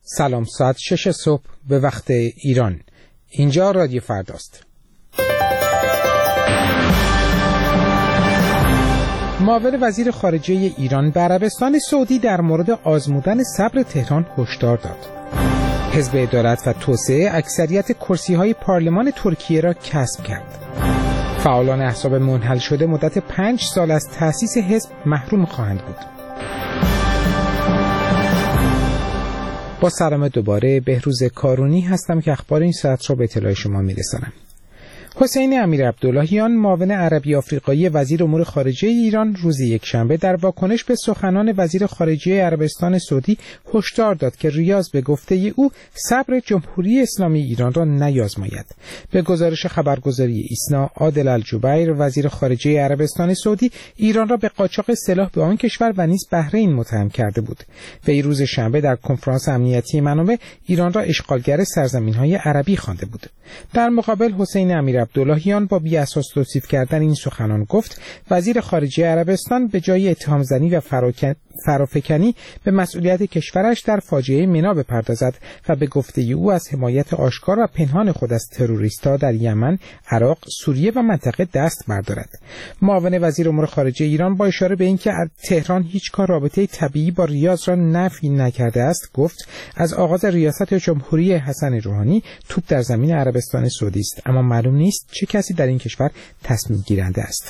سلام، ساعت 6 صبح به وقت ایران. اینجا رادیو فرداست. معاون وزیر خارجه ایران به عربستان سعودی در مورد آزمودن صبر تهران هشدار داد. حزب عدالت و توسعه اکثریت کرسی‌های پارلمان ترکیه را کسب کرد. فعالان احزاب منحل شده مدت 5 سال از تأسیس حزب محروم خواهند بود. با سلام دوباره، بهروز کارونی هستم که اخبار این ساعت را به اطلاع شما میرسانم. حسین امیرعبداللهیان، معاون عربی آفریقایی وزیر امور خارجه ایران، روز یکشنبه در واکنش به سخنان وزیر خارجه عربستان سعودی هشدار داد که ریاض به گفته او صبر جمهوری اسلامی ایران را نیازماید. به گزارش خبرگزاری ایسنا، عادل الجبیر، وزیر خارجه عربستان سعودی، ایران را به قاچاق سلاح به آن کشور و نیز بحرین متهم کرده بود. وی روز شنبه در کنفرانس امنیتی منابع ایران را اشغالگر سرزمین‌های عربی خوانده بود. در مقابل حسین امیرعبداللهیان با بی‌اساس توصیف کردن این سخنان گفت وزیر خارجه عربستان به جای اتهام زنی و فرافکنی به مسئولیت کشورش در فاجعه منا بپردازد و به گفته او از حمایت آشکار و پنهان خود از تروریست‌ها در یمن، عراق، سوریه و منطقه دست بردارد. معاون وزیر امور خارجه ایران با اشاره به اینکه تهران هیچگاه رابطه طبیعی با ریاض را نفی نکرده است، گفت از آغاز ریاست جمهوری حسن روحانی توپ در زمین عربستان سعودی است، اما معلوم نیست چه کسی در این کشور تصمیم گیرنده است.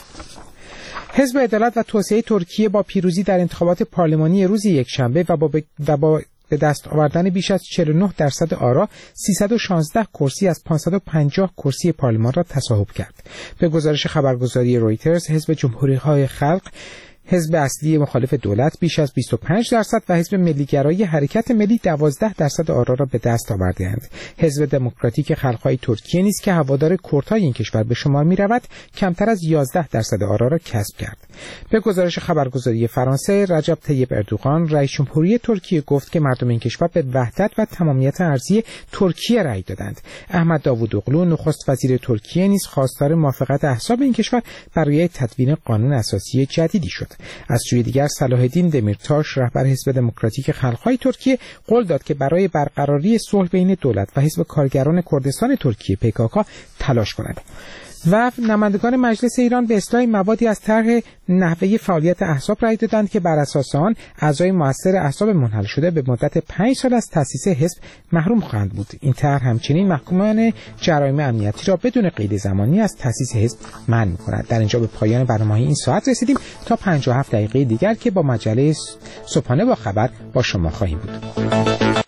حزب عدالت و توسعه ترکیه با پیروزی در انتخابات پارلمانی روز یکشنبه و با به دست آوردن بیش از 49% آرا 316 کرسی از 550 کرسی پارلمان را تصاحب کرد. به گزارش خبرگزاری رویترز، حزب جمهوری‌های خلق، حزب اصلی مخالف دولت، بیش از 25% و حزب ملیگرای حرکت ملی 12% آرا را به دست آورده‌اند. حزب دموکراتیک خلق‌های ترکیه نیز که هوادار کردهای این کشور به شمار می‌رود، کمتر از 11% آرا را کسب کرد. به گزارش خبرگزاری فرانسه، رجب طیب اردوغان، رئیس جمهوری ترکیه، گفت که مردم این کشور به وحدت و تمامیت ارضی ترکیه رأی دادند. احمد داوودوغلو، نخست وزیر ترکیه، نیز خواستار موافقت احزاب این کشور برای تدوین قانون اساسی جدیدی شد. از سوی دیگر صلاح الدین دمیرتاش، رهبر حزب دموکراتیک خلق‌های ترکیه، قول داد که برای برقراری صلح بین دولت و حزب کارگران کردستان ترکیه PKK تلاش کند. و نمایندگان مجلس ایران به اصلاح موادی از طرح نحوه فعالیت احزاب رأی دادند که بر اساس آن اعضای مؤثر احزاب منحل شده به مدت 5 سال از تأسیس حزب محروم خواهند بود. این طرح همچنین محکومان جرایم امنیتی را بدون قید زمانی از تأسیس حزب منع می‌کند. در اینجا به پایان برنامه این ساعت رسیدیم. تا 57 دقیقه دیگر که با مجله صبحانه با خبر با شما خواهیم بود.